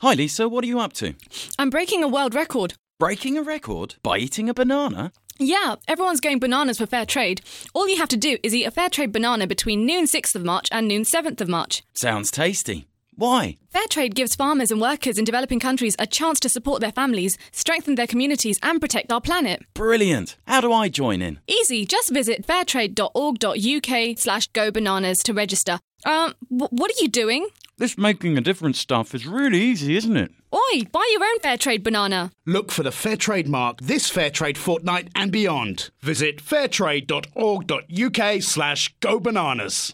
Hi Lisa, what are you up to? I'm breaking a world record. Breaking a record? By eating a banana? Yeah, everyone's going bananas for fair trade. All you have to do is eat a fair trade banana between noon 6th of March and noon 7th of March. Sounds tasty. Why? Fair trade gives farmers and workers in developing countries a chance to support their families, strengthen their communities and protect our planet. Brilliant. How do I join in? Easy, just visit fairtrade.org.uk/gobananas to register. What are you doing? This making a difference stuff is really easy, isn't it? Oi, buy your own fair trade banana. Look for the Fair Trade mark this Fair Trade fortnight and beyond. Visit fairtrade.org.uk/gobananas.